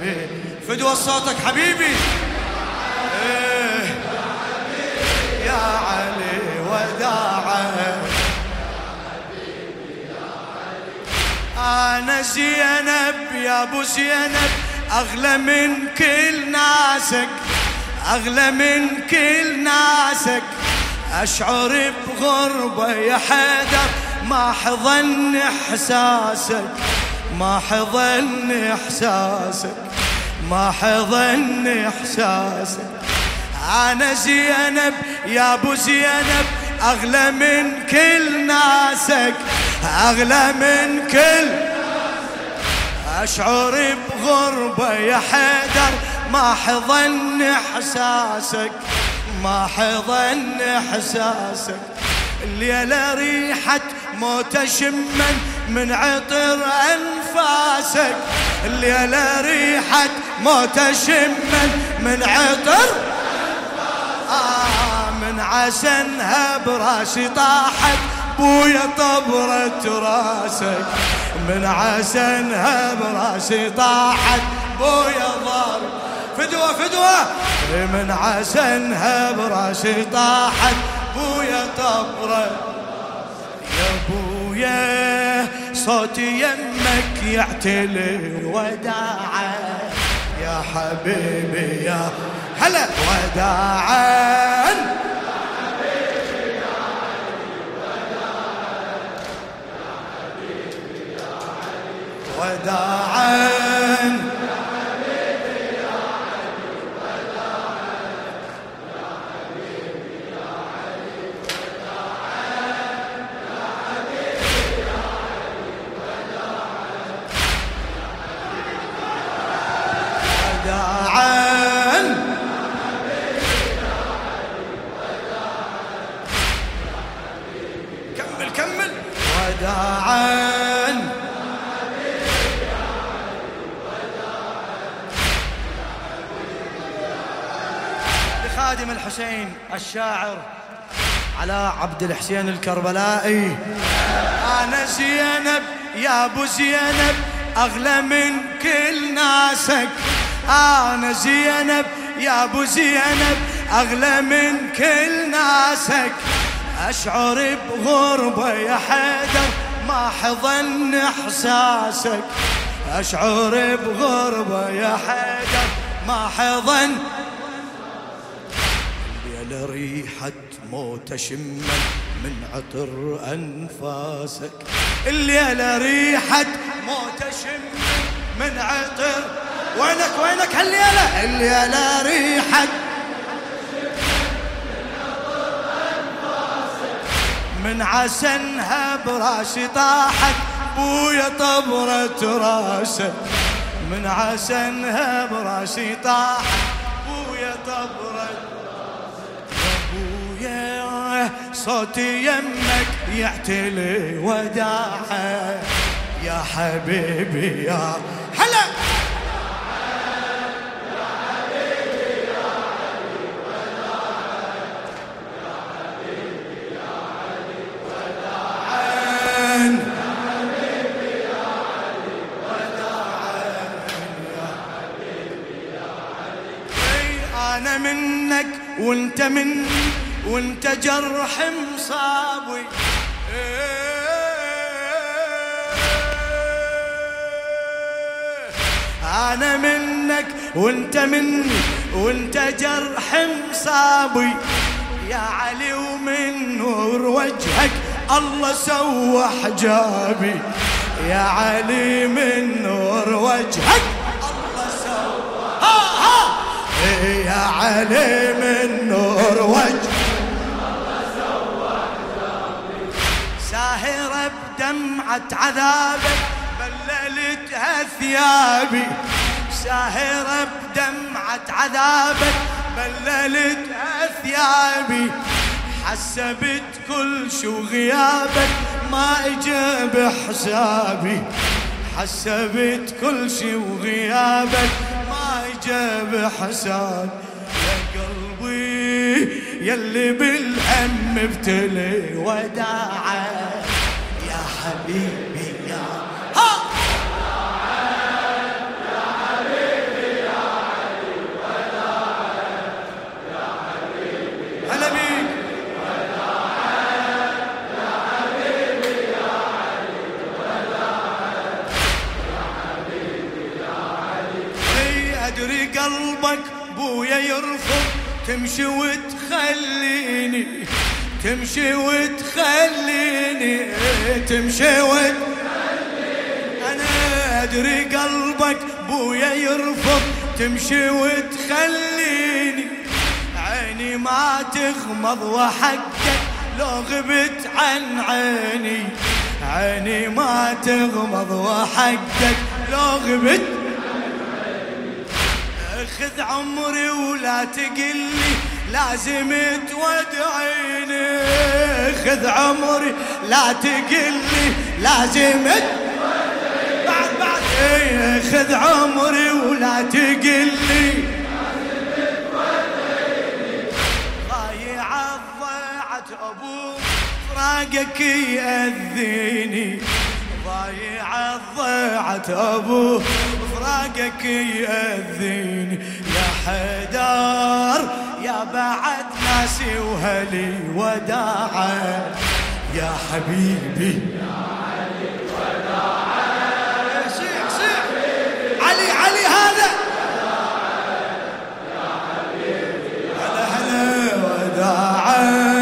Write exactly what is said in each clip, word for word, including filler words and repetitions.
حبيبي فدوى صوتك حبيبي. إيه يا علي وداعا أنا زينب يا أبو زينب أغلى من كل ناسك أغلى من كل ناسك أشعر بغربة يا حيدر ما حضن إحساسك ما حضن إحساسك ما حضن إحساسك أنا زينب يا أبو زينب أغلى من كل ناسك أغلى من كل أشعر بغربة يا حيدر ما حضن إحساسك ما حضن إحساسك الليلة ريحة موت شمن من عطر أنفاسك الليلة ريحة موت شمن من عطر آه من عسنها براسي طاحت بويا طبرة راسك من عسنها براسي طاحت بويا ضرب فدوة فدوة من عسنها براسي طاحت بويا طبرة يا بويا صوتي يمك يعتلي وداعا يا حبيبي يا هلا وداعا وداعا يا حبيبي يا علي وداعا يا حبيبي يا علي وداعا يا حبيبي يا علي وداعا وداعا كمل كمل وداعا خادم الحسين الشاعر على عبد الحسين الكربلائي أنا زينب يا أبو زينب أغلى من كل ناسك أنا زينب يا أبو زينب أغلى من كل ناسك أشعر بغربة يا حيدر ما حضن إحساسك أشعر بغربة يا حيدر ما حضن ريحة موت شمن من عطر أنفاسك الليلة ريحة موت شمن من عطر وينك وينك هالليلة الليلة ريحة من عسنها براسي طاحت بويا طبرة راسك من عسنها براسي طاحت بويا طبرة صوتي يمك يعتلي وداعا يا حبيبي يا هلا يا حبيبي يا علي وداعا يا حبيبي يا علي وداعا يا حبيبي يا علي وداعا يا حبيبي يا علي أنا منك وانت مني وانت جرح مصابي انا منك وانت مني وانت جرح مصابي يا علي ومن نور وجهك الله سوى حجابي يا علي من نور وجهك الله سوى ها ها يا علي من نور وجهك ساهرة بدمعة عذابك بللتها ثيابي ساهرة بدمعة عذابك بللتها ثيابي حسبت كل شو غيابك ما اجى بحسابي حسبت كل شي وغيابك ما اجى بحساب يا قلبي يلي بالهم ابتلي وداعا يا حبيبي يا ها يا حبيبي قلبك بويا يرفض تمشي وتخليني تمشي وتخليني تمشي وتخليني أنا أدري قلبك بويا يرفض تمشي وتخليني عيني ما تغمض وحقك لو غبت عن عيني عيني ما تغمض وحقك لو غبت خذ عمري ولا تقلي لازم تودعيني خذ عمري لا تقلي لازم تودعيني بعد بعد خذ عمري ولا تقلي ضايعة ضاعت أبوك فراقك يأذيني ضايعة ضاعت أبوك فراقك يأذيني يا حيدر يا بعد ناسي وهلي وداعا يا حبيبي يا علي وداعا صيح صيح علي علي هذا يا حبيبي هلا هلا وداعا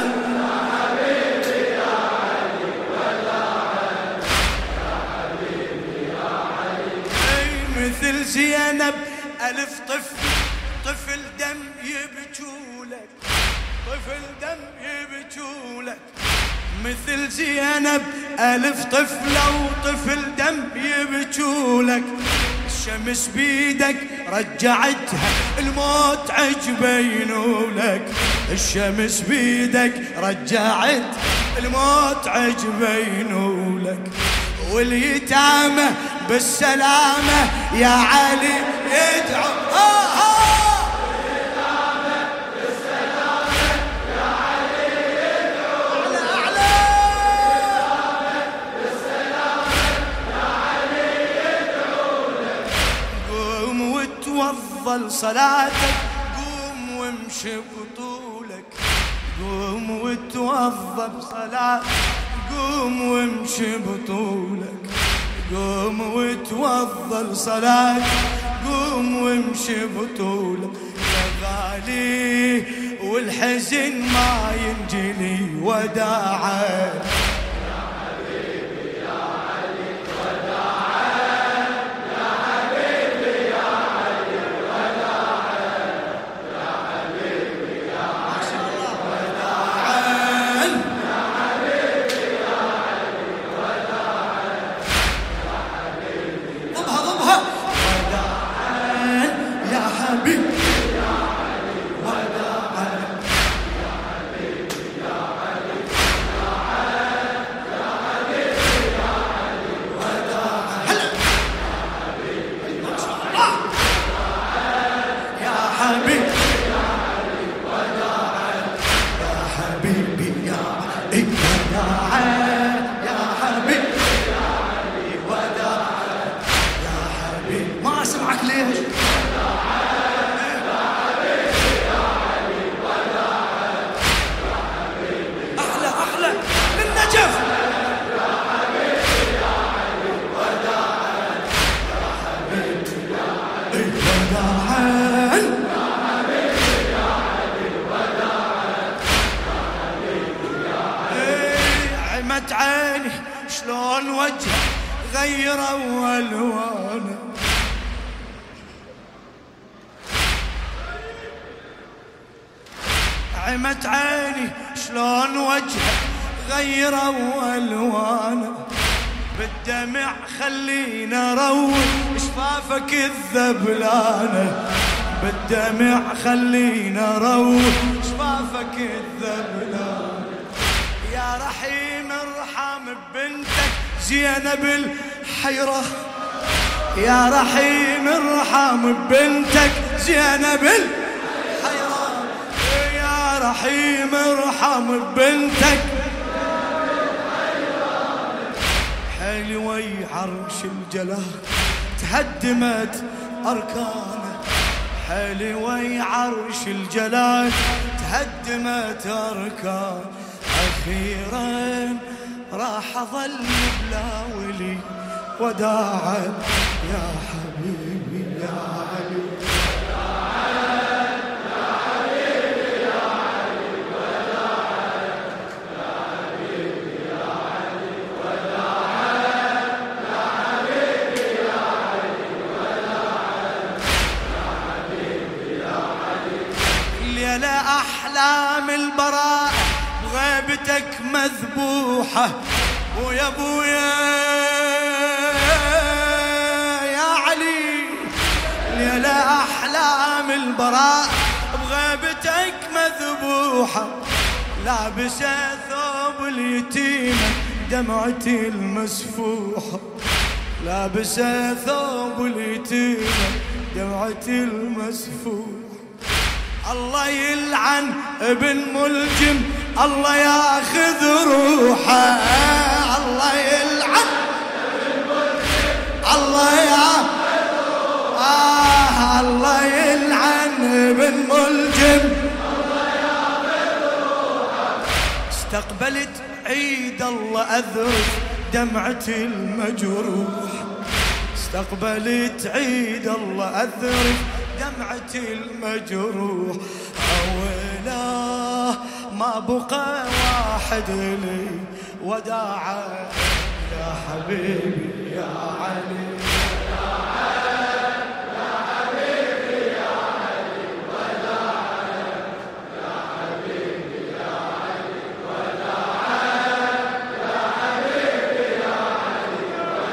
زينب ألف طفل طفل دم يبجولك طفل دم يبجولك مثل زينب ألف طفل وطفل دم يبجولك الشمس بيدك رجعتها الموت عجبينولك الشمس بيدك رجعت الموت عجبينولك واليتامى بالسلامة يا علي يدعو آه آه واليتامى بالسلامة يا علي يدعو أعلى أعلى بالسلامة يا علي يدعو لك قوم وتوضل صلاتك قوم وامشي بطولك قوم وتوضل صلاتك قوم وامشي بطولك قوم وتوضل صلاة قوم وامشي بطولك يا غالي والحزن ما ينجلي وداعا يا حبيبي يا علي وداعا يا حبيبي يا علي وداعا يا حبيبي يا علي وداعا يا حبيبي يا علي وداعا ضبها ضبها وداعا يا حبيبي يا علي وداعا يا حبيبي يا علي وداعا يا حبيبي يا علي وداعا هلا يا حبيبي ما شاء الله يا حبيبي يا علي وداعا يا حبيبي يا علي وداعا يا حبيبي يا علي وداعا يا حبيبي ما اسمعك ليش احلى احلى للنجف يا حبيبي يا علي وداعا يا حبيبي يا علي وداعا يا حبيبي يا علي وداعا يا حبيبي يا علي عمت عيني شلون وجهك غيروا الوانه عمت عيني شلون وجهك غيروا الوانه بالدمع خلينا روح شفافك الذبلانه بالدمع خلينا روح شفافك الذبلانه يا رحيم ارحم ببنتك زينب الحيره يا رحيم ارحم ببنتك زينب الحيره يا رحيم ارحم ببنتك حلوي عرش الجلال تهدمت أركانه حلوي عرش الجلال تهدمت أركان أخيرا راح أظل بلا ولي وداعا يا حبيبي يا علي البراء بغيبتك مذبوحة. ويا ابويا يا علي ليلة أحلام البراء بغيبتك مذبوحة. لابسة ثوب اليتيمة دمعتي المسفوحة. لابسة ثوب اليتيمة دمعتي المسفوحة. الله يلعن ابن ملجم الله ياخذ روحه. الله يلعن ابن ملجم الله ياخذ روحه. الله يلعن ابن ملجم الله ياخذ روحه. استقبلت عيد الله أذرف دمعتي المجروح. استقبلت عيد الله أذرف دمعتي المجروح. أولا ما بقى واحد لي وداعا يا حبيبي يا علي. وداعا يا حبيبي يا علي. وداعا يا حبيبي يا علي. وداعا يا حبيبي يا علي.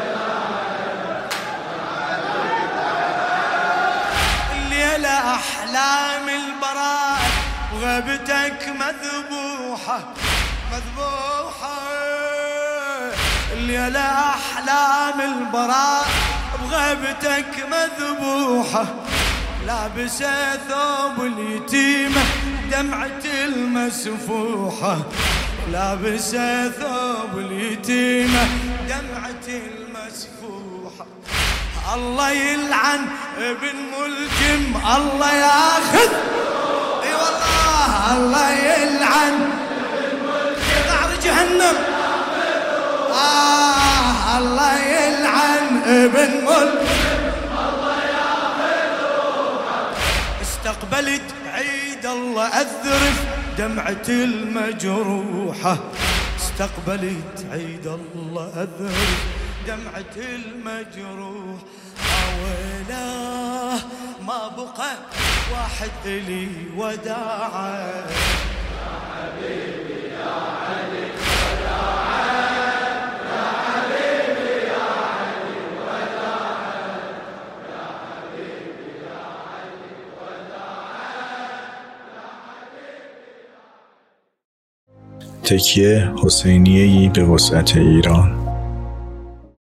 وداعا الليلة أحلام البراء وغيبتك مذبوحة مذبوحة. الليلة أحلام البراء بغيبتك مذبوحة. لابسة ثوب اليتيمة دمعتي المسفوحة. لابسة ثوب اليتيمة دمعتي المسفوحة. الله يلعن ابن ملجم الله ياخذ. اي والله الله يلعن ابن ملجم قعر جهنم. آه الله يلعن ابن ملجم الله ياخذ روحه. استقبلت عيد الله أذرف دمعتي المجروحة. استقبلت عيد الله أذرف دمعتي المجروح. أولا ما بقى واحد إلي وداعا يا حبيبي يا علي. وداعا يا حبيبي يا علي. وداعا يا حبيبي يا علي. وداعا يا حبيبي. تکیه حسینیه‌ای به وسعت ایران.